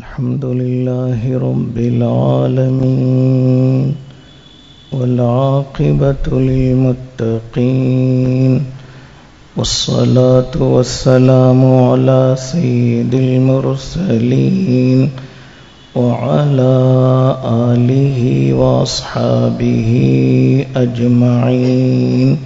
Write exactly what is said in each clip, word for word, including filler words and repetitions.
الحمد لله رب العالمين والعاقبة للمتقين والصلاة والسلام على سيد المرسلين وعلى آله وأصحابه أجمعين.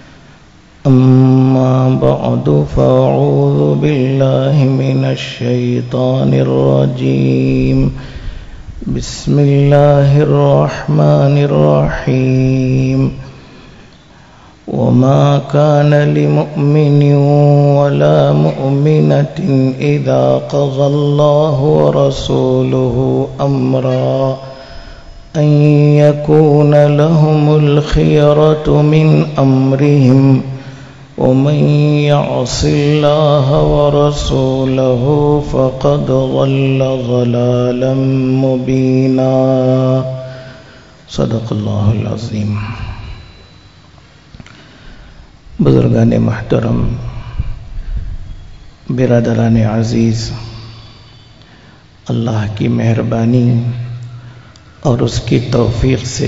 أما بعد فأعوذ بالله من الشيطان الرجيم. بسم الله الرحمن الرحيم. وما كان لمؤمن ولا مؤمنة إذا قضى الله ورسوله أمرا أن يكون لهم الخيرة من أمرهم ومن يعص الله ورسوله فقد ضل ضلالا مبينا. صدق اللہ العظیم. بزرگان محترم، برادران عزیز، اللہ کی مہربانی اور اس کی توفیق سے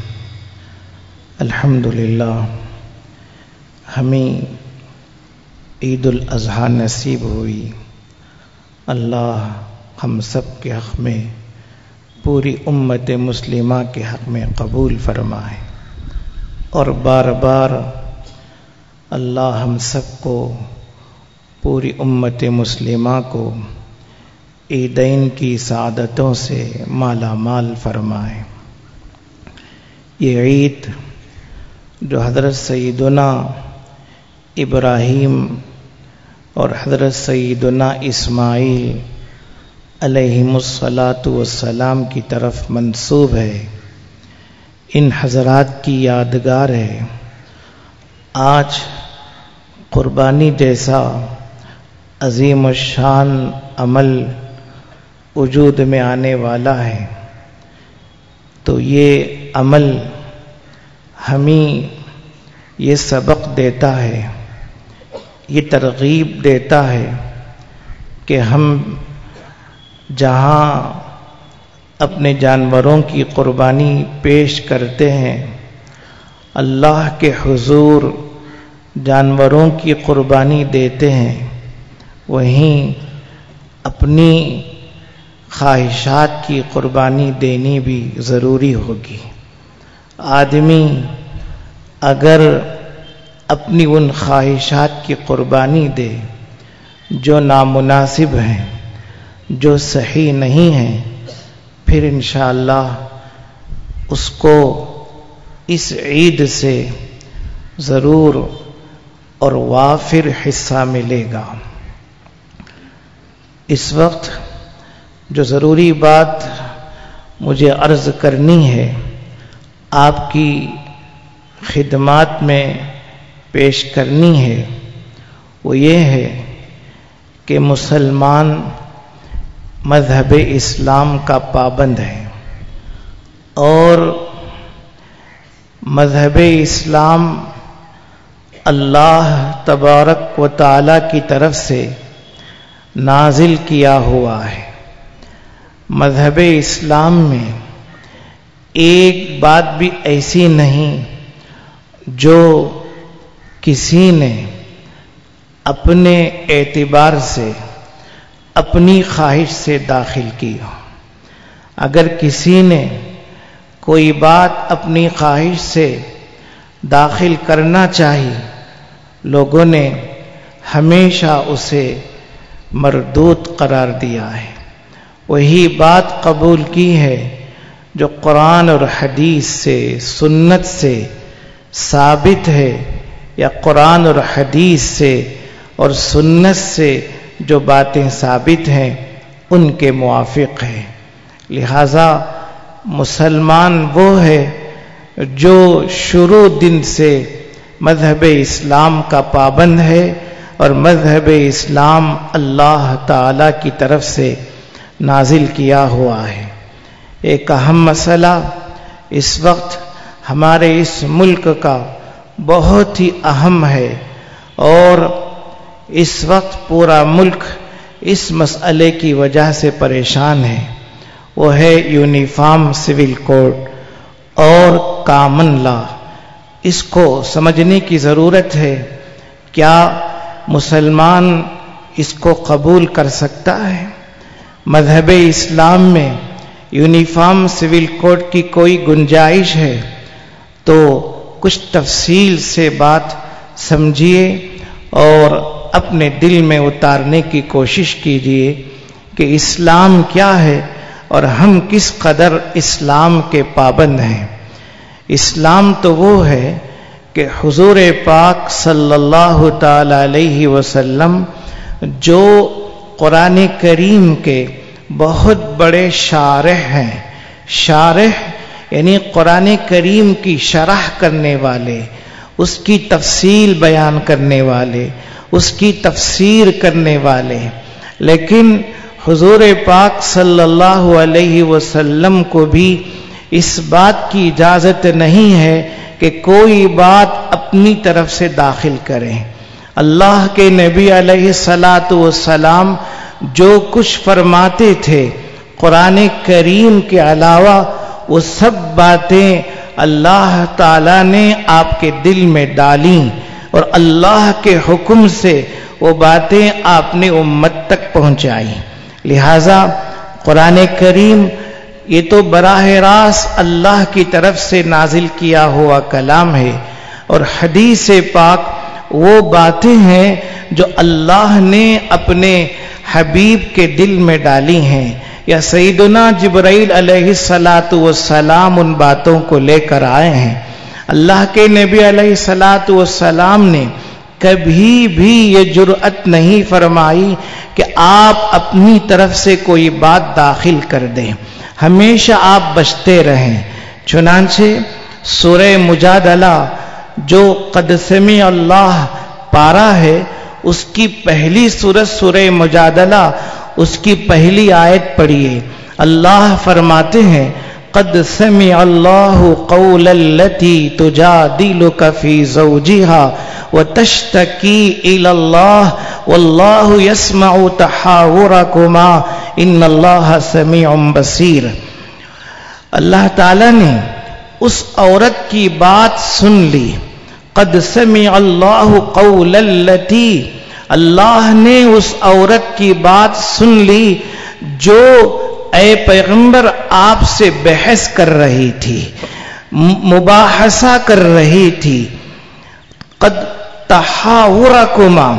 الحمدللہ ہمیں عید الاضحیٰ نصیب ہوئی. اللہ ہم سب کے حق میں، پوری امت مسلمہ کے حق میں قبول فرمائے، اور بار بار اللہ ہم سب کو، پوری امت مسلمہ کو عیدین کی سعادتوں سے مالا مال فرمائے. یہ عید جو حضرت سیدنا ابراہیم اور حضرت سیدنا اسماعیل علیہم الصلاۃ والسلام کی طرف منسوب ہے، ان حضرات کی یادگار ہے. آج قربانی جیسا عظیم الشان عمل وجود میں آنے والا ہے، تو یہ عمل ہمیں یہ سبق دیتا ہے، یہ ترغیب دیتا ہے کہ ہم جہاں اپنے جانوروں کی قربانی پیش کرتے ہیں، اللہ کے حضور جانوروں کی قربانی دیتے ہیں، وہیں اپنی خواہشات کی قربانی دینی بھی ضروری ہوگی. آدمی اگر اپنی ان خواہشات کی قربانی دے جو نامناسب ہیں، جو صحیح نہیں ہیں، پھر انشاءاللہ اس کو اس عید سے ضرور اور وافر حصہ ملے گا. اس وقت جو ضروری بات مجھے عرض کرنی ہے، آپ کی خدمات میں پیش کرنی ہے، وہ یہ ہے کہ مسلمان مذہب اسلام کا پابند ہے، اور مذہب اسلام اللہ تبارک و تعالی کی طرف سے نازل کیا ہوا ہے. مذہب اسلام میں ایک بات بھی ایسی نہیں جو کسی نے اپنے اعتبار سے، اپنی خواہش سے داخل کی ہو. اگر کسی نے کوئی بات اپنی خواہش سے داخل کرنا چاہی، لوگوں نے ہمیشہ اسے مردود قرار دیا ہے. وہی بات قبول کی ہے جو قرآن اور حدیث سے، سنت سے ثابت ہے، یا قرآن اور حدیث سے اور سنت سے جو باتیں ثابت ہیں ان کے موافق ہے. لہذا مسلمان وہ ہے جو شروع دن سے مذہب اسلام کا پابند ہے، اور مذہب اسلام اللہ تعالی کی طرف سے نازل کیا ہوا ہے. ایک اہم مسئلہ اس وقت ہمارے اس ملک کا بہت ہی اہم ہے، اور اس وقت پورا ملک اس مسئلے کی وجہ سے پریشان ہیں، وہ ہے یونیفارم سول کوڈ اور کامن لا۔ اس کو سمجھنے کی ضرورت ہے، کیا مسلمان اس کو قبول کر سکتا ہے؟ مذہب اسلام میں یونیفارم سول کوڈ کی کوئی گنجائش ہے؟ تو کچھ تفصیل سے بات سمجھیے اور اپنے دل میں اتارنے کی کوشش کیجیے کہ اسلام کیا ہے اور ہم کس قدر اسلام کے پابند ہیں۔ اسلام تو وہ ہے کہ حضور پاک صلی اللہ تعالی علیہ وسلم جو قرآن کریم کے بہت بڑے شارح ہیں، شارح یعنی قرآن کریم کی شرح کرنے والے، اس کی تفصیل بیان کرنے والے، اس کی تفسیر کرنے والے، لیکن حضور پاک صلی اللہ علیہ وسلم کو بھی اس بات کی اجازت نہیں ہے کہ کوئی بات اپنی طرف سے داخل کریں۔ اللہ کے نبی علیہ الصلاۃ والسلام جو کچھ فرماتے تھے قرآن کریم کے علاوہ وہ سب باتیں اللہ تعالیٰ نے آپ کے دل میں ڈالیں اور اللہ کے حکم سے وہ باتیں آپ نے امت تک پہنچائی۔ لہذا قرآن کریم یہ تو براہ راست اللہ کی طرف سے نازل کیا ہوا کلام ہے، اور حدیث پاک وہ باتیں ہیں جو اللہ نے اپنے حبیب کے دل میں ڈالی ہیں، یا سیدنا جبرائیل علیہ الصلاۃ والسلام ان باتوں کو لے کر آئے ہیں۔ اللہ کے نبی علیہ الصلاۃ والسلام نے کبھی بھی یہ جرأت نہیں فرمائی کہ آپ اپنی طرف سے کوئی بات داخل کر دیں، ہمیشہ آپ بچتے رہیں۔ چنانچہ سورہ مجادلہ جو قد سمع اللہ پارہ ہے، اس کی پہلی سورت سورہ مجادلہ، اس کی پہلی آیت پڑھیے۔ اللہ فرماتے ہیں قد سمع اللہ قول التی تجادلک فی زوجہا وتشتکی الی اللہ واللہ یسمع تحاورکما ان اللہ سمیع بصیر۔ اللہ تعالیٰ نے اس عورت کی بات سن لی۔ قد سمع اللہ قول التی، اللہ نے اس عورت کی بات سن لی جو اے پیغمبر آپ سے بحث کر رہی تھی، مباحثہ کر رہی تھی۔ قد تحاورکما،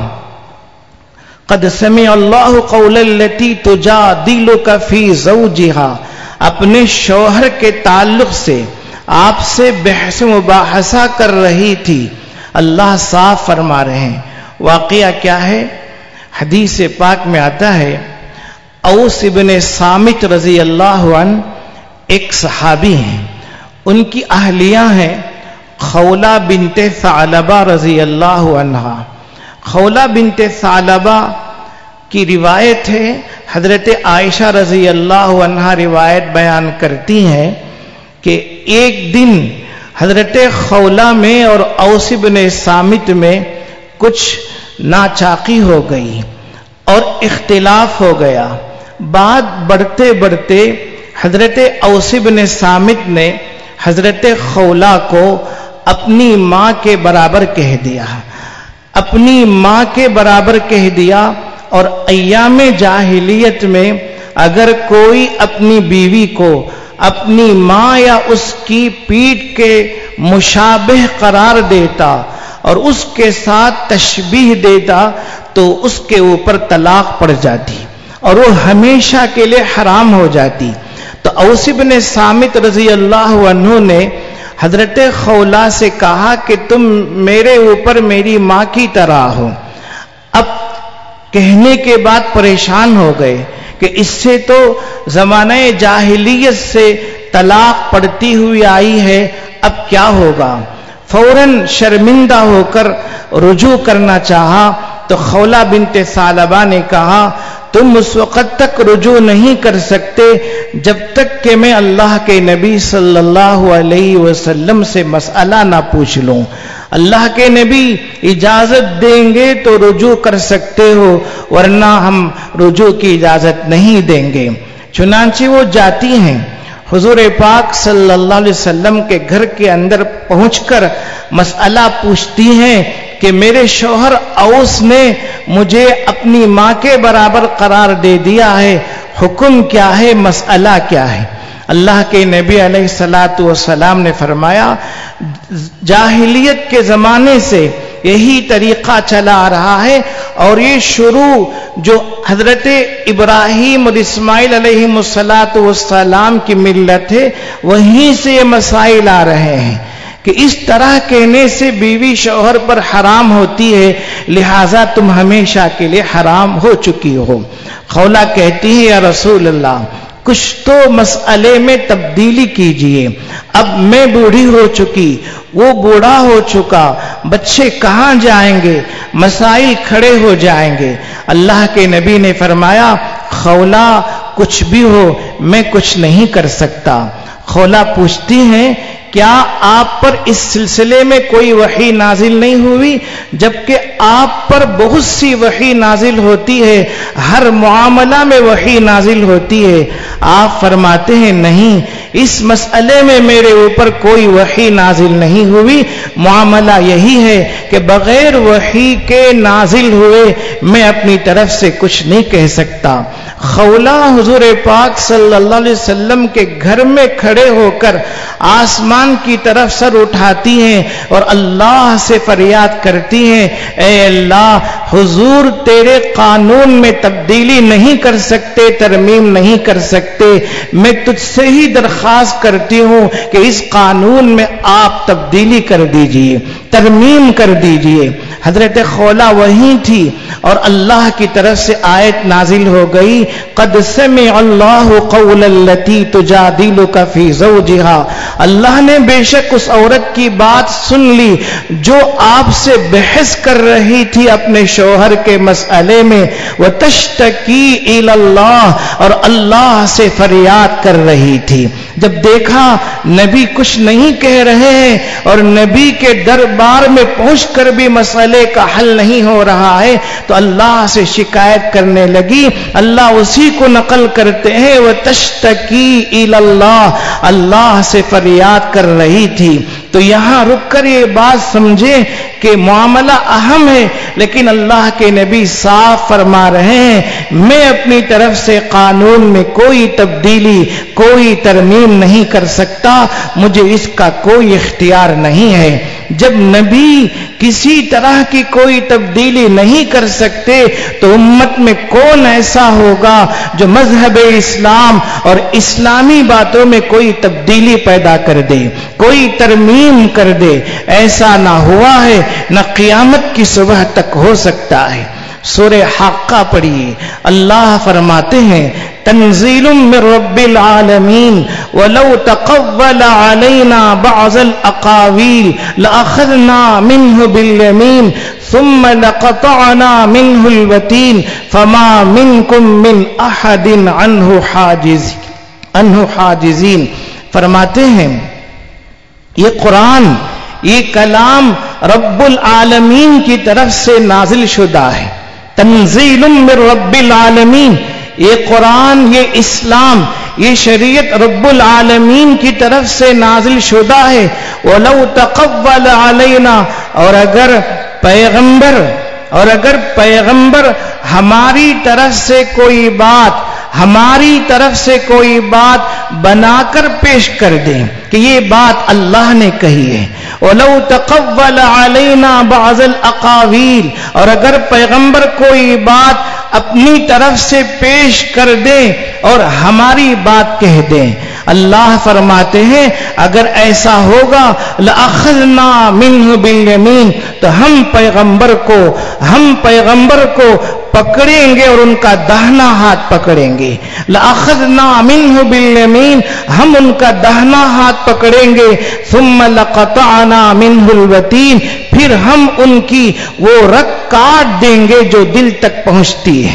قد سمع اللہ قول التی تجادلک فی زوجہا، اپنے شوہر کے تعلق سے آپ سے بحث مباحثہ کر رہی تھی۔ اللہ صاف فرما رہے ہیں۔ واقعہ کیا ہے؟ حدیث پاک میں آتا ہے اوس ابن صامت رضی اللہ عنہ ایک صحابی ہیں، ان کی اہلیہ ہیں خولہ بنت ثعلبہ رضی اللہ عنہا۔ خولہ بنت ثعلبہ کی روایت ہے، حضرت عائشہ رضی اللہ عنہا روایت بیان کرتی ہیں کہ ایک دن حضرت خولہ میں اور اوس بن صامت میں کچھ ناچاقی ہو گئی اور اختلاف ہو گیا۔ بات بڑھتے بڑھتے حضرت اوس بن صامت نے حضرت خولہ کو اپنی ماں کے برابر کہہ دیا، اپنی ماں کے برابر کہہ دیا۔ اور ایام جاہلیت میں اگر کوئی اپنی بیوی کو اپنی ماں یا اس کی پیٹھ کے مشابہ قرار دیتا اور اس کے ساتھ تشبیہ دیتا تو اس کے اوپر طلاق پڑ جاتی اور وہ ہمیشہ کے لیے حرام ہو جاتی۔ تو اوس بن صامت رضی اللہ عنہ نے حضرت خولہ سے کہا کہ تم میرے اوپر میری ماں کی طرح ہو۔ اب کہنے کے بعد پریشان ہو گئے کہ اس سے تو زمانہ جاہلیت سے طلاق پڑتی ہوئی آئی ہے، اب کیا ہوگا؟ فوراً شرمندہ ہو کر رجوع کرنا چاہا تو خولہ بنت ثعلبہ نے کہا تم اس وقت تک رجوع نہیں کر سکتے جب تک کہ میں اللہ کے نبی صلی اللہ علیہ وسلم سے مسئلہ نہ پوچھ لوں۔ اللہ کے نبی اجازت دیں گے تو رجوع کر سکتے ہو، ورنہ ہم رجوع کی اجازت نہیں دیں گے۔ چنانچہ وہ جاتی ہیں، حضور پاک صلی اللہ علیہ وسلم کے گھر کے اندر پہنچ کر مسئلہ پوچھتی ہیں کہ میرے شوہر اوس نے مجھے اپنی ماں کے برابر قرار دے دیا ہے، حکم کیا ہے، مسئلہ کیا ہے؟ اللہ کے نبی علیہ الصلوۃ والسلام نے فرمایا جاہلیت کے زمانے سے یہی طریقہ چلا آ رہا ہے، اور یہ شروع جو حضرت ابراہیم اور اسماعیل علیہ الصلوۃ والسلام کی ملت ہے وہیں سے یہ مسائل آ رہے ہیں کہ اس طرح کہنے سے بیوی شوہر پر حرام ہوتی ہے، لہذا تم ہمیشہ کے لیے حرام ہو چکی ہو۔ خولہ کہتی ہے یا رسول اللہ کچھ تو مسئلے میں تبدیلی کیجئے، اب میں بوڑھی ہو چکی، وہ بوڑھا ہو چکا، بچے کہاں جائیں گے، مسائل کھڑے ہو جائیں گے۔ اللہ کے نبی نے فرمایا خولہ کچھ بھی ہو میں کچھ نہیں کر سکتا۔ خولہ پوچھتی ہیں کیا آپ پر اس سلسلے میں کوئی وحی نازل نہیں ہوئی؟ جبکہ آپ پر بہت سی وحی نازل ہوتی ہے، ہر معاملہ میں وحی نازل ہوتی ہے۔ آپ فرماتے ہیں نہیں، اس مسئلے میں میرے اوپر کوئی وحی نازل نہیں ہوئی، معاملہ یہی ہے کہ بغیر وحی کے نازل ہوئے میں اپنی طرف سے کچھ نہیں کہہ سکتا۔ خولہ حضور پاک صلی اللہ علیہ وسلم کے گھر میں کھڑے ہو کر آسمان کی طرف سر اٹھاتی ہیں اور اللہ سے فریاد کرتی ہیں اے اللہ حضور تیرے قانون میں تبدیلی نہیں کر سکتے، ترمیم نہیں کر سکتے، میں تجھ سے ہی درخواست کرتی ہوں کہ اس قانون میں آپ تبدیلی کر دیجئے، ترمیم کر دیجئے۔ حضرت خولہ وہیں تھی اور اللہ کی طرف سے آیت نازل ہو گئی قد سمع اللہ قول التی تجادلک فی زوجہا، اللہ نے بے شک اس عورت کی بات سن لی جو آپ سے بحث کر رہی تھی اپنے شوہر کے مسئلے میں، وتشتکی الی اللہ، اور اللہ سے فریاد کر رہی تھی۔ جب دیکھا نبی کچھ نہیں کہہ رہے ہیں اور نبی کے دربار میں پہنچ کر بھی مسئلے کا حل نہیں ہو رہا ہے تو اللہ سے شکایت کرنے لگی۔ اللہ اسی کو نقل کرتے ہیں وتشتکی الی اللہ، اللہ سے فریاد کر رہی تھی۔ تو یہاں رک کر یہ بات سمجھیں کہ معاملہ اہم ہے، لیکن اللہ کے نبی صاف فرما رہے ہیں میں اپنی طرف سے قانون میں کوئی تبدیلی، کوئی ترمیم نہیں کر سکتا، مجھے اس کا کوئی اختیار نہیں ہے۔ جب نبی کسی طرح کی کوئی تبدیلی نہیں کر سکتے تو امت میں کون ایسا ہوگا جو مذہب اسلام اور اسلامی باتوں میں کوئی تبدیلی پیدا کر دے، کوئی ترمیم کر دے؟ ایسا نہ ہوا ہے، نہ قیامت کی صبح تک ہو سکتا ہے۔ سورہ حاقہ پڑھیے، اللہ فرماتے ہیں تنزیل من رب العالمین ولو تقول علینا بعض الاقاویل لأخذنا منه بالیمین ثم لقطعنا منه الوتین فما منکم من احد عنہ حاجز عنہ حاجزین۔ فرماتے ہیں یہ قرآن، یہ کلام رب العالمین کی طرف سے نازل شدہ ہے، تنزیل من رب العالمین، یہ قرآن، یہ اسلام، یہ شریعت رب العالمین کی طرف سے نازل شدہ ہے۔ وَلَوْ تَقَوَّلَ عَلَيْنَا، اور اگر پیغمبر اور اگر پیغمبر ہماری طرف سے کوئی بات ہماری طرف سے کوئی بات بنا کر پیش کر دیں کہ یہ بات اللہ نے کہی ہے، وَلَوْ تَقَوَّلَ عَلَيْنَا بَعْضَ الْأَقَاوِيلِ، اور اگر پیغمبر کوئی بات اپنی طرف سے پیش کر دیں اور ہماری بات کہہ دیں، اللہ فرماتے ہیں اگر ایسا ہوگا لَأَخَذْنَا مِنْهُ بِالْيَمِينِ، تو ہم پیغمبر کو ہم پیغمبر کو پکڑیں گے اور ان کا داہنا ہاتھ پکڑیں گے۔ لَأَخَذْنَا مِنْهُ بِالْيَمِينِ، ہم ان کا داہنا ہاتھ پکڑیں گے۔ ثُمَّ لَقَطَعْنَا مِنْهُ الْوَتِينَ، پھر ہم ان کی وہ رگ کاٹ دیں گے جو دل تک پہنچتی ہے۔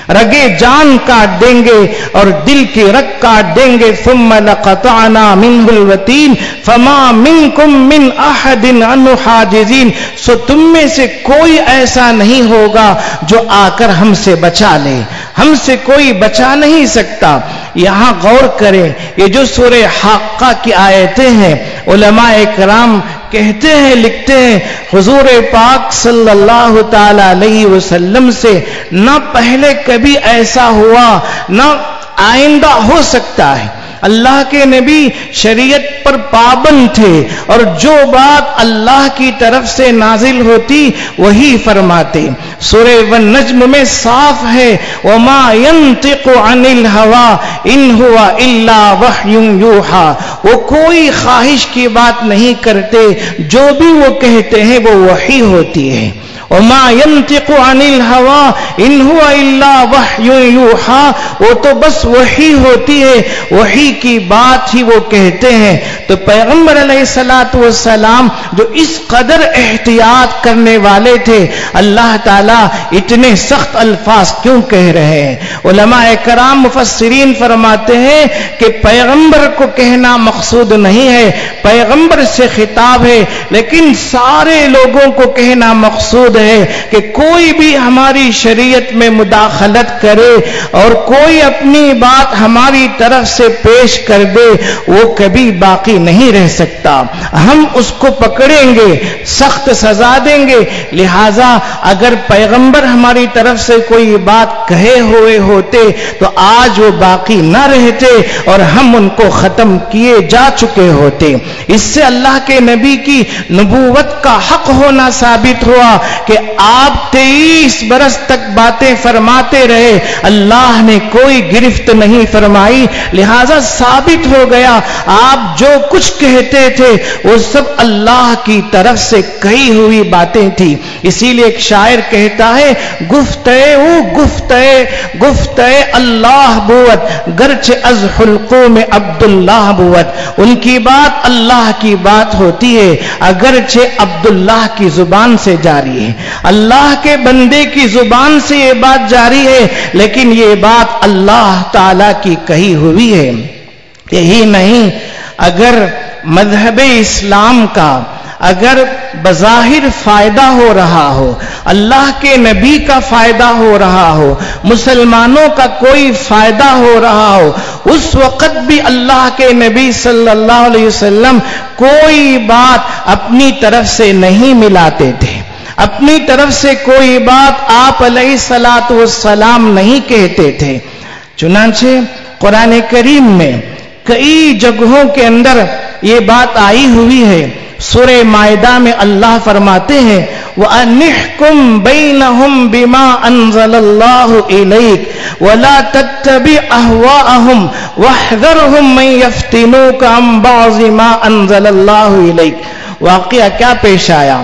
رگے جان کاٹ دیں گے اور دل کی رگ کاٹ دیں گے. ثم لقطعنا منه الوتين فما منكم من احد عنه حاجزين. سو تم میں سے کوئی ایسا نہیں ہوگا جو آ کر ہم سے بچا لے، ہم سے کوئی بچا نہیں سکتا. یہاں غور کریں، یہ جو سورہ حاقہ کی آیتیں ہیں، علماء کرام کہتے ہیں، لکھتے ہیں، حضور پاک صلی اللہ تعالی علیہ وسلم سے نہ پہلے کبھی ایسا ہوا نہ آئندہ ہو سکتا ہے. اللہ کے نبی شریعت پر پابند تھے اور جو بات اللہ کی طرف سے نازل ہوتی وہی فرماتے. سورہ والنجم میں صاف ہے، وما ينطق عن الهوى ان هو الا وحی یوحى. وہ کوئی خواہش کی بات نہیں کرتے، جو بھی وہ کہتے ہیں وہ وحی ہوتی ہے. وما ينطق عن الهوى ان هو الا وحی یوحى. وہ تو بس وحی ہوتی ہے، وحی کی بات ہی وہ کہتے ہیں. تو پیغمبر علیہ الصلوۃ والسلام جو اس قدر احتیاط کرنے والے تھے، اللہ تعالیٰ اتنے سخت الفاظ کیوں کہہ رہے ہیں؟ علماء کرام مفسرین فرماتے ہیں کہ پیغمبر کو کہنا مقصود نہیں ہے، پیغمبر سے خطاب ہے، لیکن سارے لوگوں کو کہنا مقصود ہے کہ کوئی بھی ہماری شریعت میں مداخلت کرے اور کوئی اپنی بات ہماری طرف سے پیش کر دے، وہ کبھی باقی نہیں رہ سکتا. ہم اس کو پکڑیں گے، سخت سزا دیں گے. لہذا اگر پیغمبر ہماری طرف سے کوئی بات کہے ہوئے ہوتے تو آج وہ باقی نہ رہتے اور ہم ان کو ختم کیے جا چکے ہوتے. اس سے اللہ کے نبی کی نبوت کا حق ہونا ثابت ہوا کہ آپ تیئیس برس تک باتیں فرماتے رہے، اللہ نے کوئی گرفت نہیں فرمائی. لہذا ثابت ہو گیا آپ جو کچھ کہتے تھے وہ سب اللہ کی طرف سے کہی ہوئی باتیں تھی. اسی لیے ایک شاعر کہتا ہے، گفتے او گفتے گفتے اللہ بوت گرچہ از حلقوں میں عبداللہ بوت. ان کی بات اللہ کی بات ہوتی ہے اگرچہ عبداللہ کی زبان سے جاری ہے، اللہ کے بندے کی زبان سے یہ بات جاری ہے، لیکن یہ بات اللہ تعالی کی کہی ہوئی ہے. یہی نہیں، اگر مذہب اسلام کا اگر بظاہر فائدہ ہو رہا ہو، اللہ کے نبی کا فائدہ ہو رہا ہو، مسلمانوں کا کوئی فائدہ ہو رہا ہو، اس وقت بھی اللہ کے نبی صلی اللہ علیہ وسلم کوئی بات اپنی طرف سے نہیں ملاتے تھے، اپنی طرف سے کوئی بات آپ علیہ الصلوۃ والسلام نہیں کہتے تھے. چنانچہ قرآن کریم میں کئی جگہوں کے اندر یہ بات آئی ہوئی ہے. سورہ مائدہ میں اللہ فرماتے ہیں وَأَنِحْكُمْ بَيْنَهُمْ بِمَا أَنزَلَ اللَّهُ إِلَيْكَ وَلَا تَتَّبِعْ أَهْوَاءَهُمْ وَاحْذَرْهُمْ مَنْ يَفْتِنُوكَ عَنْ بَعْضِ مَا أَنزَلَ اللَّهُ إِلَيْكَ. واقعہ کیا پیش آیا؟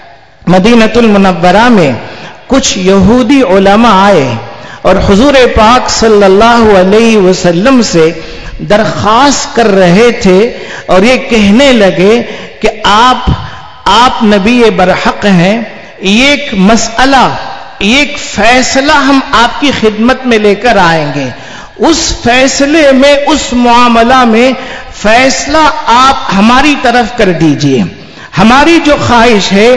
مدینۃ المنورہ میں کچھ یہودی علماء آئے اور حضور پاک صلی اللہ علیہ وسلم سے درخواست کر رہے تھے اور یہ کہنے لگے کہ آپ آپ نبی برحق ہیں، ایک مسئلہ ایک فیصلہ ہم آپ کی خدمت میں لے کر آئیں گے، اس فیصلے میں اس معاملہ میں فیصلہ آپ ہماری طرف کر دیجئے. ہماری جو خواہش ہے،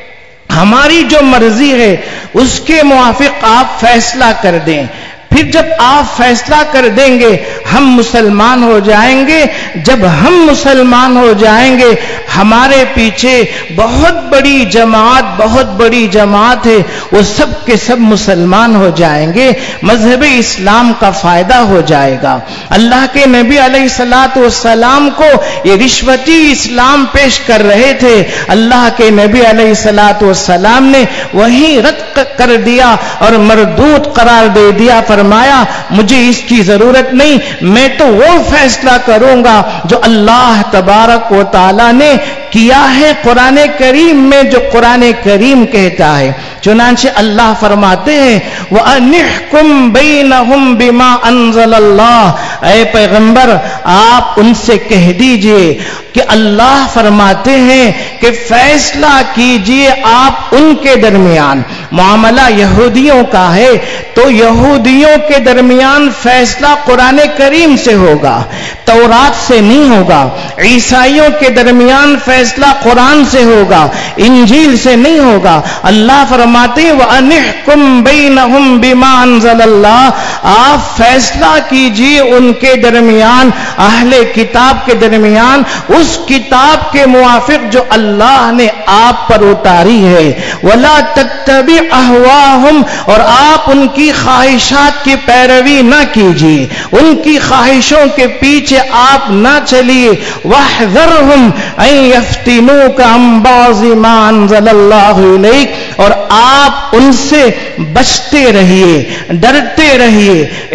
ہماری جو مرضی ہے، اس کے موافق آپ فیصلہ کر دیں. پھر جب آپ فیصلہ کر دیں گے ہم مسلمان ہو جائیں گے. جب ہم مسلمان ہو جائیں گے ہمارے پیچھے بہت بڑی جماعت بہت بڑی جماعت ہے، وہ سب کے سب مسلمان ہو جائیں گے، مذہب اسلام کا فائدہ ہو جائے گا. اللہ کے نبی علیہ الصلوۃ والسلام کو یہ رشوتی اسلام پیش کر رہے تھے. اللہ کے نبی علیہ الصلوۃ والسلام نے وہی رد کر دیا اور مردود قرار دے دیا. فرمایا مجھے اس کی ضرورت نہیں، میں تو وہ فیصلہ کروں گا جو اللہ تبارک و تعالی نے کیا ہے قرآن کریم میں جو قرآن کریم کہتا ہے. چنانچہ اللہ فرماتے ہیں وَأَنِحْكُمْ بَيْنَهُمْ بِمَا أَنزَلَ اللَّهُ، اے پیغمبر آپ ان سے کہہ دیجئے کہ اللہ فرماتے ہیں کہ فیصلہ کیجئے آپ ان کے درمیان. معاملہ یہودیوں کا ہے تو یہودیوں کے درمیان فیصلہ قرآن کریم سے ہوگا، تورات سے نہیں ہوگا. عیسائیوں کے درمیان فیصلہ قرآن سے ہوگا، انجیل سے نہیں ہوگا. اللہ فرماتے ہیں وَأَنِحْكُمْ بَيْنَهُمْ بِمَا أَنزَلَ اللَّهُ، آپ فیصلہ کیجئے ان کے درمیان، اہل کتاب کے درمیان، اس کتاب کے موافق جو اللہ نے آپ پر اتاری ہے. وَلَا تَتَّبِعْ أَهْوَاهُمْ، اور آپ ان کی خواہشات کی پیروی نہ کیجیے، ان کی خواہشوں کے پیچھے آپ نہ چلیے. وَاحْذَرْهُمْ أَن يَفْتِنُوكَ عَن بَعْضِ مَا أَنزَلَ اللَّهُ إِلَيْكَ، اور آپ ان سے بچتے رہیے، ڈرتے رہیے،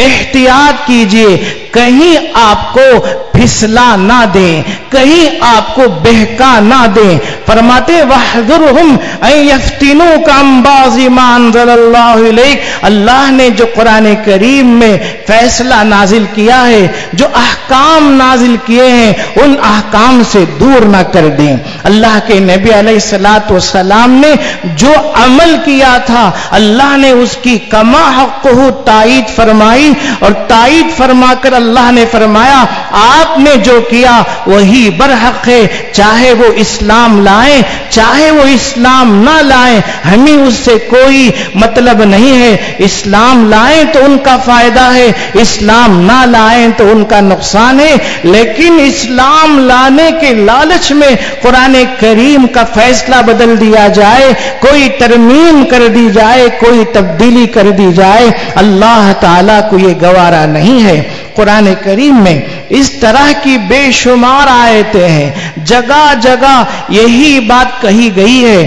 احتیاط کیجیے، کہیں آپ کو پھسلا نہ دیں، کہیں آپ کو بہکا نہ دیں. فرماتے وَاحْذُرْهُمْ أَن يَفْتِنُوكَ عَن بَعْضِ مَا أَنزَلَ اللَّهُ إِلَيْكَ، اللہ نے جو قرآن کریم میں فیصلہ نازل کیا ہے، جو احکام نازل کیے ہیں، ان احکام سے دور نہ کر دیں. اللہ کے نبی علیہ الصلوۃ والسلام نے جو عمل کیا تھا اللہ نے اس کی کما حقہ تائید فرمائی، اور تائید فرما کر اللہ نے فرمایا آپ نے جو کیا وہی برحق ہے، چاہے وہ اسلام لائیں چاہے وہ اسلام نہ لائیں، ہمیں اس سے کوئی مطلب نہیں ہے. اسلام لائیں تو ان کا فائدہ ہے، اسلام نہ لائیں تو ان کا نقصان ہے. لیکن اسلام لانے کے لالچ میں قرآن کریم کا فیصلہ بدل دیا جائے، کوئی ترمیم کر دی جائے، کوئی تبدیلی کر دی جائے، اللہ تعالیٰ کو یہ گوارا نہیں ہے. قرآن کریم میں اس طرح کی بے شمار آیتیں ہیں، جگہ جگہ یہی بات کہی گئی ہے.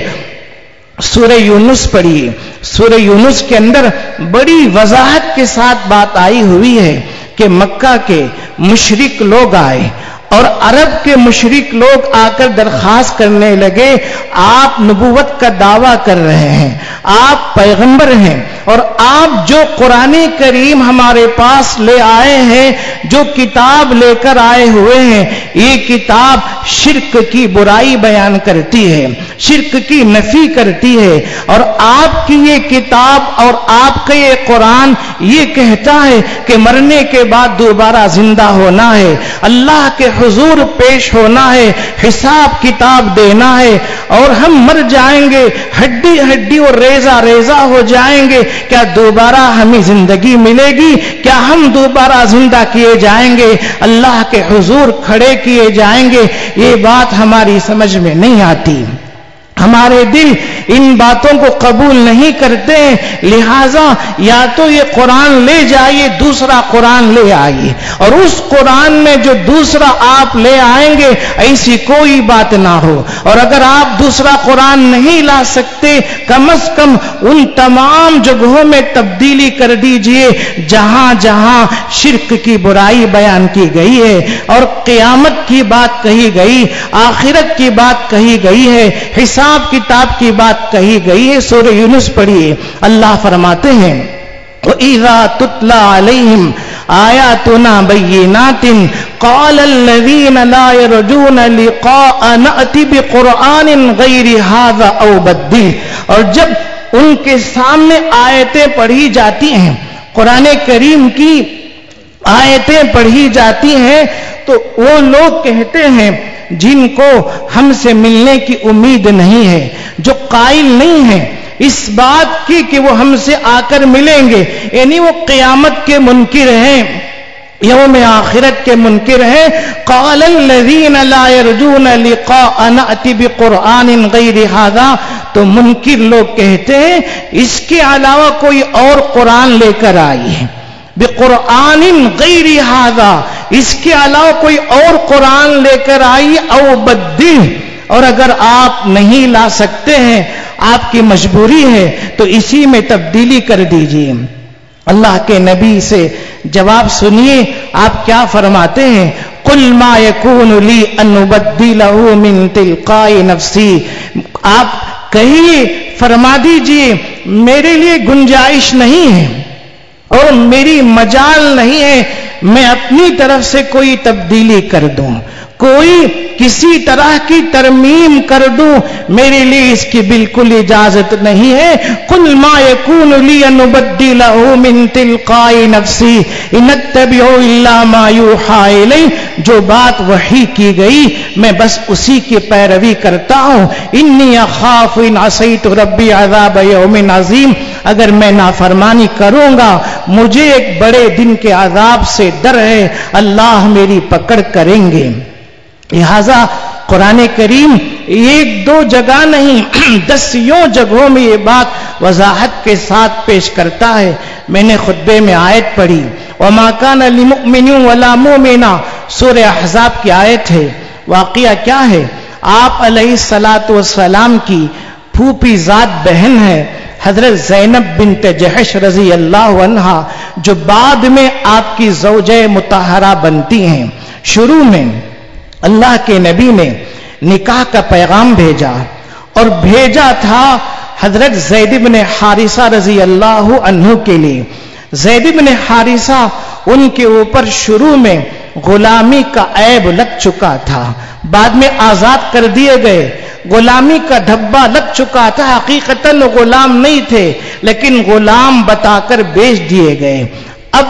سورہ یونس پڑھیے، سورہ یونس کے اندر بڑی وضاحت کے ساتھ بات آئی ہوئی ہے کہ مکہ کے مشرک لوگ آئے اور عرب کے مشرک لوگ آ کر درخواست کرنے لگے آپ نبوت کا دعویٰ کر رہے ہیں، آپ پیغمبر ہیں، اور آپ جو قرآن کریم ہمارے پاس لے آئے ہیں، جو کتاب لے کر آئے ہوئے ہیں، یہ کتاب شرک کی برائی بیان کرتی ہے، شرک کی نفی کرتی ہے، اور آپ کی یہ کتاب اور آپ کا یہ قرآن یہ کہتا ہے کہ مرنے کے بعد دوبارہ زندہ ہونا ہے، اللہ کے حضور پیش ہونا ہے، حساب کتاب دینا ہے، اور ہم مر جائیں گے، ہڈی ہڈی اور ریزہ ریزہ ہو جائیں گے، کیا دوبارہ ہمیں زندگی ملے گی؟ کیا ہم دوبارہ زندہ کیے جائیں گے، اللہ کے حضور کھڑے کیے جائیں گے؟ یہ بات ہماری سمجھ میں نہیں آتی، ہمارے دل ان باتوں کو قبول نہیں کرتے ہیں. لہذا یا تو یہ قرآن لے جائیے، دوسرا قرآن لے آئیے، اور اس قرآن میں جو دوسرا آپ لے آئیں گے ایسی کوئی بات نہ ہو. اور اگر آپ دوسرا قرآن نہیں لا سکتے، کم از کم ان تمام جگہوں میں تبدیلی کر دیجئے جہاں جہاں شرک کی برائی بیان کی گئی ہے، اور قیامت کی بات کہی گئی، آخرت کی بات کہی گئی ہے، حساب کتاب کی بات کہی گئی ہے. سورہ یونس پڑھیے، اللہ فرماتے ہیں وَإِذَا تُتْلَى عَلَيْهِمْ آيَاتُنَا بَيِّنَاتٍ قَالَ الَّذِينَ لَا يَرْجُونَ لِقَاءَنَا نَأْتِ بِقُرْآنٍ غَيْرِ هَذَا أَوْ بَدِّلْهُ، اور جب ان کے سامنے آیتیں پڑھی جاتی ہیں، قرآن کریم کی آیتیں پڑھی جاتی ہیں، تو وہ لوگ کہتے ہیں جن کو ہم سے ملنے کی امید نہیں ہے، جو قائل نہیں ہیں اس بات کی کہ وہ ہم سے آ کر ملیں گے، یعنی وہ قیامت کے منکر ہیں، یوم آخرت کے منکر ہیں. قال الذین لا یرجون لقاء نأتی بقرآن غیر ھذا، تو منکر لوگ کہتے ہیں اس کے علاوہ کوئی اور قرآن لے کر آئیے، بقرآن غیر ھذا، اس کے علاوہ کوئی اور قرآن لے کر آئیے، او بدل، اور اگر آپ نہیں لا سکتے ہیں، آپ کی مجبوری ہے تو اسی میں تبدیلی کر دیجیے. اللہ کے نبی سے جواب سنیے آپ کیا فرماتے ہیں. قل ما یکون لی ان ابدلہ من تلقاء نفسی، آپ کہیے فرما دیجئے میرے لیے گنجائش نہیں ہے اور میری مجال نہیں ہے میں اپنی طرف سے کوئی تبدیلی کر دوں، کوئی کسی طرح کی ترمیم کر دوں، میرے لیے اس کی بالکل اجازت نہیں ہے۔ قل ما یکون لی ان ابدلہ من تلقاء نفسی ان اتبع الا ما یوحی الی، جو بات وحی کی گئی میں بس اسی کی پیروی کرتا ہوں۔ انی اخاف ان عصیت ربی عذاب یوم عظیم، اگر میں نافرمانی کروں گا مجھے ایک بڑے دن کے عذاب سے ڈر ہے، اللہ میری پکڑ کریں گے۔ لہذا قرآن کریم ایک دو جگہ نہیں دسیوں جگہوں میں یہ بات وضاحت کے ساتھ پیش کرتا ہے۔ میں نے خطبے میں آیت پڑھی وَمَا كَانَ لِمُؤْمِنٍ وَلَا مُؤْمِنَةٍ، سورہ احزاب کی آیت ہے۔ واقعہ کیا ہے؟ آپ علیہ الصلاۃ والسلام کی پھوپھی ذات بہن ہے حضرت زینب بنت جحش رضی اللہ عنہا، جو بعد میں آپ کی زوجہ مطہرہ بنتی ہیں۔ شروع میں اللہ کے نبی نے نکاح کا پیغام بھیجا اور بھیجا تھا حضرت زید بن حارثہ رضی اللہ عنہ کے لیے۔ زید بن حارثہ ان کے اوپر شروع میں غلامی کا عیب لگ چکا تھا، بعد میں آزاد کر دیے گئے، غلامی کا دھبا لگ چکا تھا، حقیقتاً غلام نہیں تھے لیکن غلام بتا کر بیچ دیے گئے۔ اب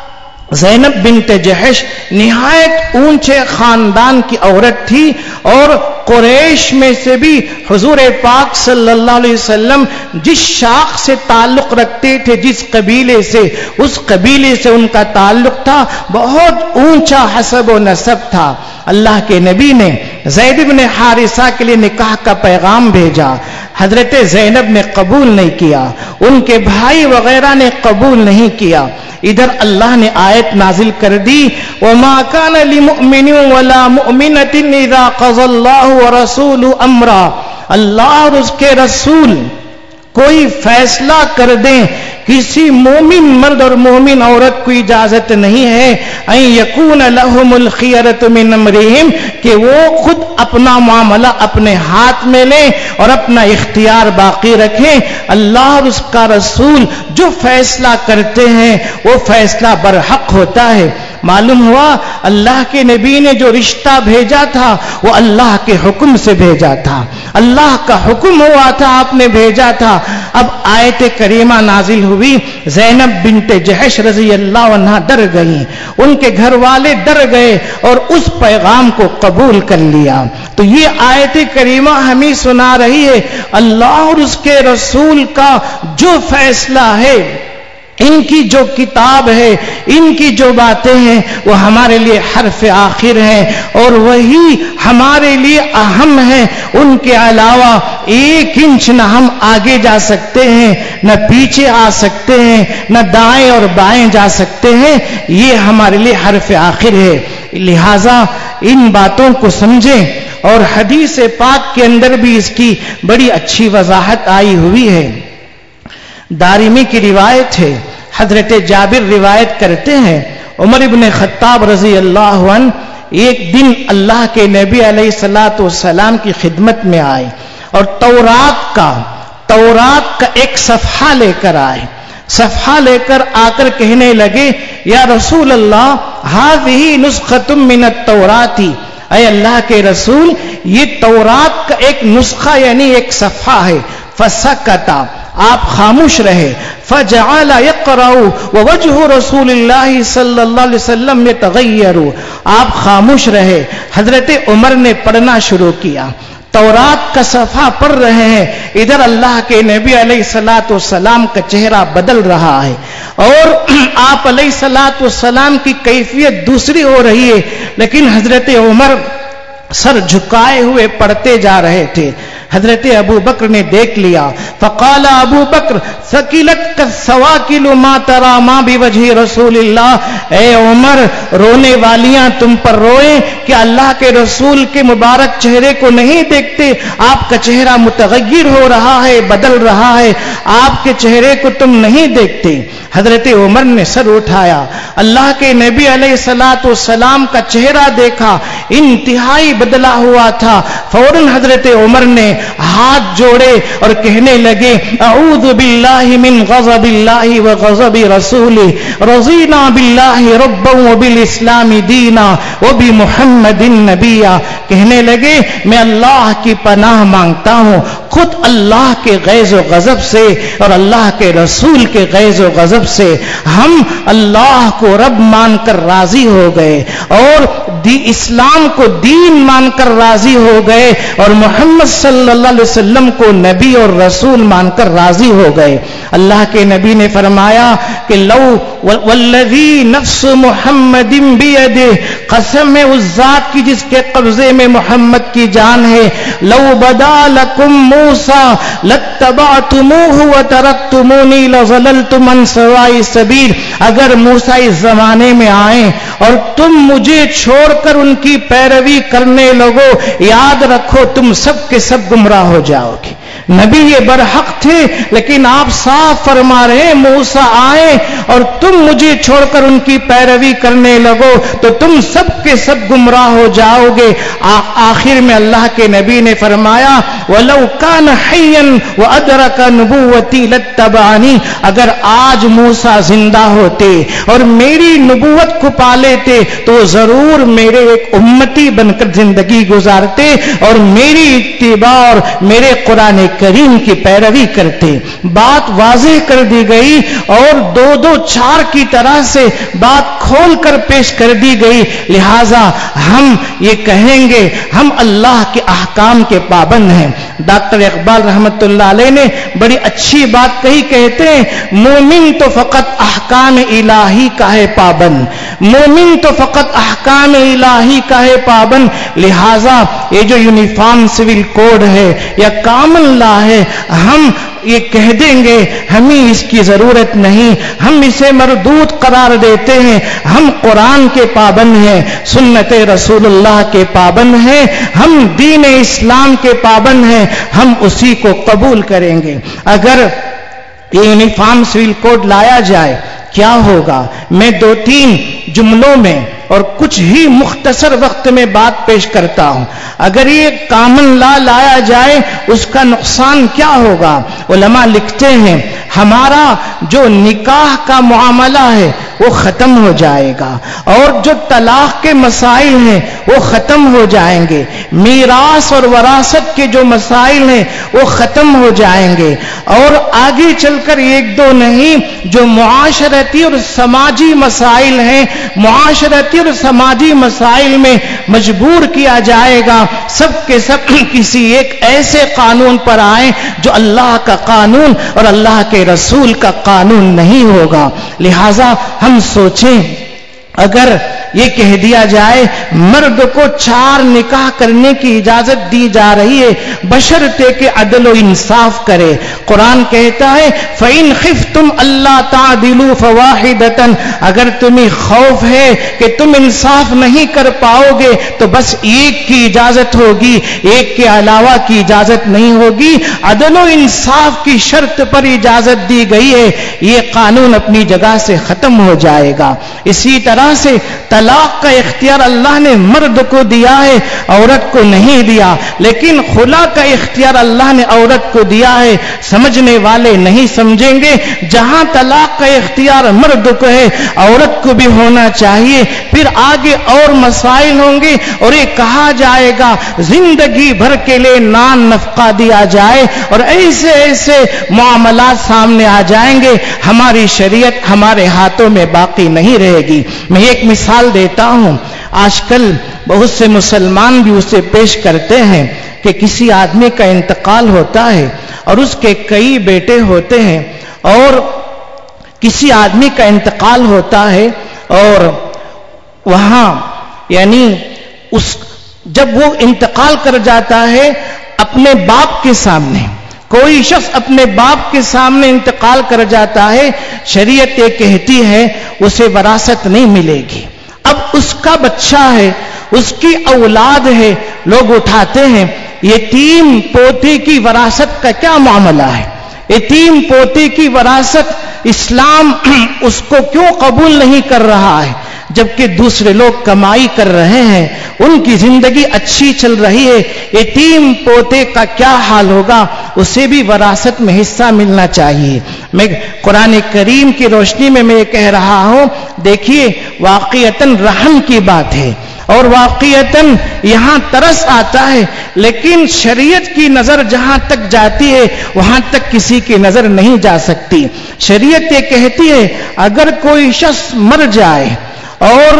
زینب بنت جحش نہایت اونچے خاندان کی عورت تھی اور قریش میں سے بھی حضور پاک صلی اللہ علیہ وسلم جس شاخ سے تعلق رکھتے تھے، جس قبیلے سے، اس قبیلے سے ان کا تعلق تھا، بہت اونچا حسب و نسب تھا۔ اللہ کے نبی نے زید بن حارثہ کے لیے نکاح کا پیغام بھیجا، حضرت زینب نے قبول نہیں کیا، ان کے بھائی وغیرہ نے قبول نہیں کیا۔ ادھر اللہ نے آیت نازل کر دی وَمَا كَانَ لِمُؤْمِنٍ وَلَا مُؤْمِنَةٍ إِذَا قَضَى اللَّهُ وَرَسُولُهُ أَمْرًا، اللہ اور اس کے رسول کوئی فیصلہ کر دیں، کسی مومن مرد اور مومن عورت کو اجازت نہیں ہے ان یکون لہم الخیرۃ من امرہم، کہ وہ خود اپنا معاملہ اپنے ہاتھ میں لیں اور اپنا اختیار باقی رکھیں۔ اللہ اور اس کا رسول جو فیصلہ کرتے ہیں وہ فیصلہ برحق ہوتا ہے۔ معلوم ہوا اللہ کے نبی نے جو رشتہ بھیجا تھا وہ اللہ کے حکم سے بھیجا تھا، اللہ کا حکم ہوا تھا، آپ نے بھیجا تھا۔ اب آیت کریمہ نازل ہوئی، زینب بنت جحش رضی اللہ عنہ ڈر گئیں، ان کے گھر والے ڈر گئے اور اس پیغام کو قبول کر لیا۔ تو یہ آیت کریمہ ہمیں سنا رہی ہے اللہ اور اس کے رسول کا جو فیصلہ ہے، ان کی جو کتاب ہے، ان کی جو باتیں ہیں وہ ہمارے لیے حرف آخر ہیں اور وہی ہمارے لیے اہم ہے۔ ان کے علاوہ ایک انچ نہ ہم آگے جا سکتے ہیں، نہ پیچھے آ سکتے ہیں، نہ دائیں اور بائیں جا سکتے ہیں، یہ ہمارے لیے حرف آخر ہے۔ لہذا ان باتوں کو سمجھیں، اور حدیث پاک کے اندر بھی اس کی بڑی اچھی وضاحت آئی ہوئی ہے۔ دارمی کی روایت ہے، حضرت جابر روایت کرتے ہیں عمر ابن خطاب رضی اللہ عنہ ایک دن اللہ کے نبی علیہ الصلاۃ والسلام کی خدمت میں آئے اور تورات کا تورات کا ایک صفحہ لے کر آئے، صفحہ لے کر آ کر کہنے لگے یا رسول اللہ هذه نسخة من التوراۃ، اے اللہ کے رسول یہ تورات کا ایک نسخہ یعنی ایک صفحہ ہے۔ فسکت، آپ خاموش رہے۔ فجعل يقرأ ووجه رسول اللہ صلی اللہ علیہ وسلم يتغیر، آپ خاموش رہے۔ حضرت عمر نے پڑھنا شروع کیا، تورات کا صفحہ پڑھ رہے ہیں، ادھر اللہ کے نبی علیہ الصلاۃ والسلام کا چہرہ بدل رہا ہے اور آپ علیہ الصلاۃ والسلام کی کیفیت دوسری ہو رہی ہے، لیکن حضرت عمر سر جھکائے ہوئے پڑھتے جا رہے تھے۔ حضرت ابو بکر نے دیکھ لیا. فقال ابو بکر ثقلتک الثواکل ما ترى ما بوجه رسول اللہ. اے عمر، رونے والیاں تم پر روئیں کہ اللہ کے رسول کے مبارک چہرے کو نہیں دیکھتے. آپ کا چہرہ متغیر ہو رہا ہے، بدل رہا ہے، آپ کے چہرے کو تم نہیں دیکھتے. حضرت عمر نے سر اٹھایا، اللہ کے نبی علیہ الصلوۃ والسلام کا چہرہ دیکھا، انتہائی بدلا ہوا تھا. فوراً حضرت عمر نے ہاتھ جوڑے اور کہنے لگے اعوذ باللہ من غضب اللہ وغضب رسولہ، رضینا باللہ ربا وبالاسلام دینا وبمحمد نبیا. کہنے لگے میں اللہ کی پناہ مانگتا ہوں خود اللہ کے غیظ و غضب سے اور اللہ کے رسول کے غیظ و غضب سے. ہم اللہ کو رب مان کر راضی ہو گئے اور دی اسلام کو دین مان کر راضی ہو گئے اور محمد صلی اللہ علیہ وسلم کو نبی اور رسول مان کر راضی ہو گئے. اللہ کے نبی نے فرمایا کہ لو والذی نفس محمد بیدہ، قسم ہے اس ذات کی جس کے قبضے میں محمد کی جان ہے، لو بدا لکم موسیٰ لاتبعتموہ وترکتمونی لظللتم عن سواء السبیل. اگر موسیٰ اس زمانے میں آئیں اور تم مجھے چھوڑ کر ان کی پیروی کرنے لگو، یاد رکھو تم سب کے سب گمراہ ہو جاؤ گے. نبی یہ برحق تھے، لیکن آپ صاف فرما رہے ہیں موسیٰ آئے اور تم مجھے چھوڑ کر ان کی پیروی کرنے لگو تو تم سب کے سب گمراہ ہو جاؤ گے. آخر میں اللہ کے نبی نے فرمایا وَلَوْ كَانَ حَيًّا وَأَدْرَكَ نُبُوَّتِي لَاتَّبَعَنِي. اگر آج موسیٰ زندہ ہوتے اور میری نبوت کو پا لیتے تو ضرور میرے ایک امتی بن کر زندگی گزارتے اور میری اتباع اور میرے قرآن کریم کی پیروی کرتے. بات واضح کر دی گئی اور دو دو چار کی طرح سے بات کھول کر پیش کر دی گئی. لہذا ہم یہ کہیں گے ہم اللہ کے احکام کے پابند ہیں. ڈاکٹر اقبال رحمت اللہ علیہ نے بڑی اچھی بات کہی، کہتے ہیں مومن تو فقط احکام الہی کا ہے پابند، مومن تو فقط احکام الہی کا ہے پابند. لہذا یہ جو یونیفارم سول کوڈ ہے یا کامن لا ہے، ہم یہ کہہ دیں گے ہمیں اس کی ضرورت نہیں، ہم اسے مردود قرار دیتے ہیں. ہم قرآن کے پابند ہیں، سنت رسول اللہ کے پابند ہیں، ہم دین اسلام کے پابند ہیں، ہم اسی کو قبول کریں گے. اگر یہ یونیفارم سول کوڈ لایا جائے کیا ہوگا؟ میں دو تین جملوں میں اور کچھ ہی مختصر وقت میں بات پیش کرتا ہوں. اگر یہ کامن لا لایا جائے اس کا نقصان کیا ہوگا؟ علماء لکھتے ہیں ہمارا جو نکاح کا معاملہ ہے وہ ختم ہو جائے گا اور جو طلاق کے مسائل ہیں وہ ختم ہو جائیں گے، میراث اور وراثت کے جو مسائل ہیں وہ ختم ہو جائیں گے اور آگے چل کر ایک دو نہیں، جو معاشرتی اور سماجی مسائل ہیں معاشرتی اور سماجی مسائل میں مجبور کیا جائے گا. سب کے سب کسی ایک ایسے قانون پر آئیں جو اللہ کا قانون اور اللہ کے رسول کا قانون نہیں ہوگا. لہذا ہم سوچیں اگر یہ کہہ دیا جائے مرد کو چار نکاح کرنے کی اجازت دی جا رہی ہے بشرطے کہ عدل و انصاف کرے. قرآن کہتا ہے فَإِنْ خِفْتُمْ أَلَّا تَعْدِلُوا فَوَاحِدَةً، اگر تمہیں خوف ہے کہ تم انصاف نہیں کر پاؤ گے تو بس ایک کی اجازت ہوگی، ایک کے علاوہ کی اجازت نہیں ہوگی. عدل و انصاف کی شرط پر اجازت دی گئی ہے، یہ قانون اپنی جگہ سے ختم ہو جائے گا. اسی طرح سے طلاق کا اختیار اللہ نے مرد کو دیا ہے، عورت کو نہیں دیا، لیکن خلا کا اختیار اللہ نے عورت کو دیا ہے. سمجھنے والے نہیں سمجھیں گے جہاں طلاق کا اختیار مرد کو ہے عورت کو بھی ہونا چاہیے. پھر آگے اور مسائل ہوں گے اور یہ کہا جائے گا زندگی بھر کے لیے نان نفقہ دیا جائے اور ایسے ایسے معاملات سامنے آ جائیں گے، ہماری شریعت ہمارے ہاتھوں میں باقی نہیں رہے گی. میں ایک مثال دیتا ہوں، آج کل بہت سے مسلمان بھی اسے پیش کرتے ہیں کہ کسی آدمی کا انتقال ہوتا ہے اور اس کے کئی بیٹے ہوتے ہیں اور کسی آدمی کا انتقال ہوتا ہے اور وہاں یعنی اس جب وہ انتقال کر جاتا ہے اپنے باپ کے سامنے کوئی شخص اپنے باپ کے سامنے انتقال کر جاتا ہے، شریعت یہ کہتی ہے اسے وراثت نہیں ملے گی. اب اس کا بچہ ہے، اس کی اولاد ہے، لوگ اٹھاتے ہیں یتیم پوتے کی وراثت کا کیا معاملہ ہے، یتیم پوتے کی وراثت اسلام اس کو کیوں قبول نہیں کر رہا ہے، جبکہ دوسرے لوگ کمائی کر رہے ہیں، ان کی زندگی اچھی چل رہی ہے. یتیم پوتے کا کیا حال ہوگا، اسے بھی وراثت میں حصہ ملنا چاہیے. میں قرآن کریم کی روشنی میں میں یہ کہہ رہا ہوں، دیکھیے واقعتاً رحم کی بات ہے اور واقعتاً یہاں ترس آتا ہے، لیکن شریعت کی نظر جہاں تک جاتی ہے وہاں تک کسی کی نظر نہیں جا سکتی. شریعت یہ کہتی ہے اگر کوئی شخص مر جائے اور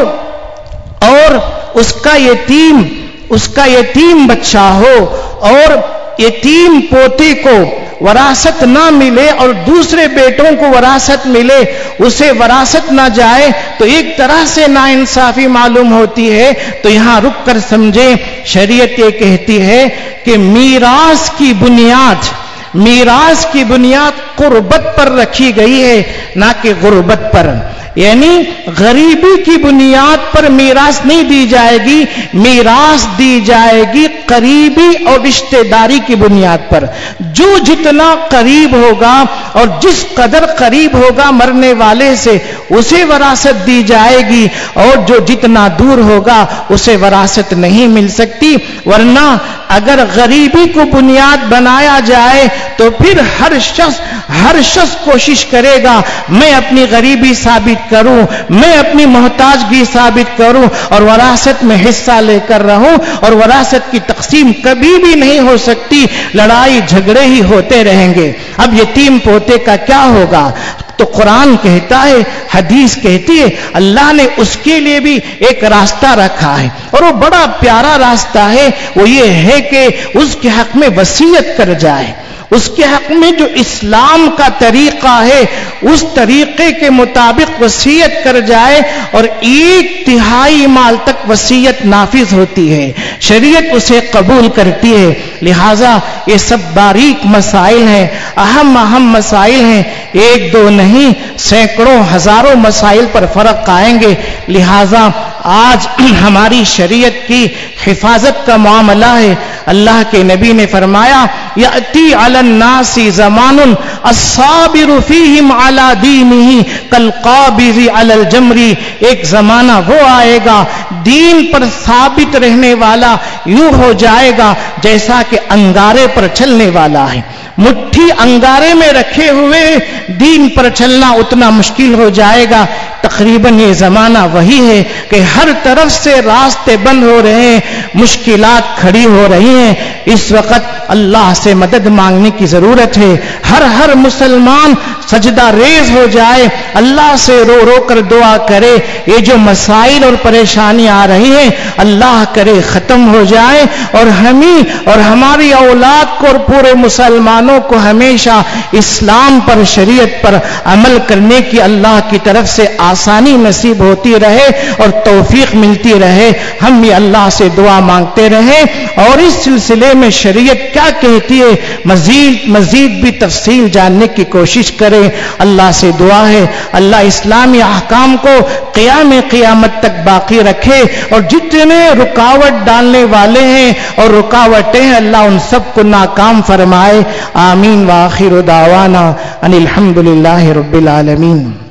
اور اس کا یتیم اس کا یتیم بچہ ہو اور یتیم پوتے کو وراثت نہ ملے اور دوسرے بیٹوں کو وراثت ملے، اسے وراثت نہ جائے تو ایک طرح سے ناانصافی معلوم ہوتی ہے. تو یہاں رک کر سمجھیں، شریعت یہ کہتی ہے کہ میراث کی بنیاد میراث کی بنیاد قربت پر رکھی گئی ہے، نہ کہ غربت پر. یعنی غریبی کی بنیاد پر میراث نہیں دی جائے گی، میراث دی جائے گی قریبی اور رشتہ داری کی بنیاد پر. جو جتنا قریب ہوگا اور جس قدر قریب ہوگا مرنے والے سے اسے وراثت دی جائے گی، اور جو جتنا دور ہوگا اسے وراثت نہیں مل سکتی. ورنہ اگر غریبی کو بنیاد بنایا جائے تو پھر ہر شخص ہر شخص کوشش کرے گا میں اپنی غریبی ثابت کروں، میں اپنی محتاجگی ثابت کروں اور وراثت میں حصہ لے کر رہوں، اور وراثت کی تقسیم کبھی بھی نہیں ہو سکتی، لڑائی جھگڑے ہی ہوتے رہیں گے. اب یتیم پوتے کا کیا ہوگا؟ تو قرآن کہتا ہے، حدیث کہتی ہے، اللہ نے اس کے لیے بھی ایک راستہ رکھا ہے، اور وہ بڑا پیارا راستہ ہے. وہ یہ ہے کہ اس کے حق میں وصیت کر جائے. اس کے حق میں جو اسلام کا طریقہ ہے اس طریقے کے مطابق وصیت کر جائے، اور ایک تہائی مال تک وصیت نافذ ہوتی ہے، شریعت اسے قبول کرتی ہے. لہذا یہ سب باریک مسائل ہیں، اہم اہم مسائل ہیں، ایک دو نہیں سینکڑوں ہزاروں مسائل پر فرق آئیں گے. لہذا آج ہماری شریعت کی حفاظت کا معاملہ ہے. اللہ کے نبی نے فرمایا یأتی علی الناس زمان الصابر فیہم علی دینہ کالقابض علی الجمر. ایک زمانہ وہ آئے گا دین پر ثابت رہنے والا یوں ہو جائے گا جیسا کہ انگارے پر چلنے والا ہے. مٹھی انگارے میں رکھے ہوئے دین پر چلنا اتنا مشکل ہو جائے گا. تقریباً یہ زمانہ وہی ہے کہ ہر طرف سے راستے بند ہو رہے ہیں، مشکلات کھڑی ہو رہی ہیں. اس وقت اللہ سے مدد مانگنے کی ضرورت ہے. ہر ہر مسلمان سجدہ ریز ہو جائے، اللہ سے رو رو کر دعا کرے. یہ جو مسائل اور پریشانی آ رہی ہیں اللہ کرے ختم ہو جائے، اور ہمیں اور ہماری اولاد کو اور پورے مسلمانوں کو ہمیشہ اسلام پر، شریعت پر عمل کرنے کی اللہ کی طرف سے آسانی نصیب ہوتی رہے اور توفیق ملتی رہے. ہم بھی اللہ سے دعا مانگتے رہیں اور اس سلسلے میں شریعت کیا کہتی ہے مزید مزید بھی تفصیل جاننے کی کوشش کریں. اللہ سے دعا ہے اللہ اسلامی احکام کو قیام قیامت تک باقی رکھے، اور جتنے رکاوٹ ڈالنے والے ہیں اور رکاوٹیں ہیں اللہ ان سب کو ناکام فرمائے. آمین. وآخر دعوانا ان الحمد للہ رب العالمین.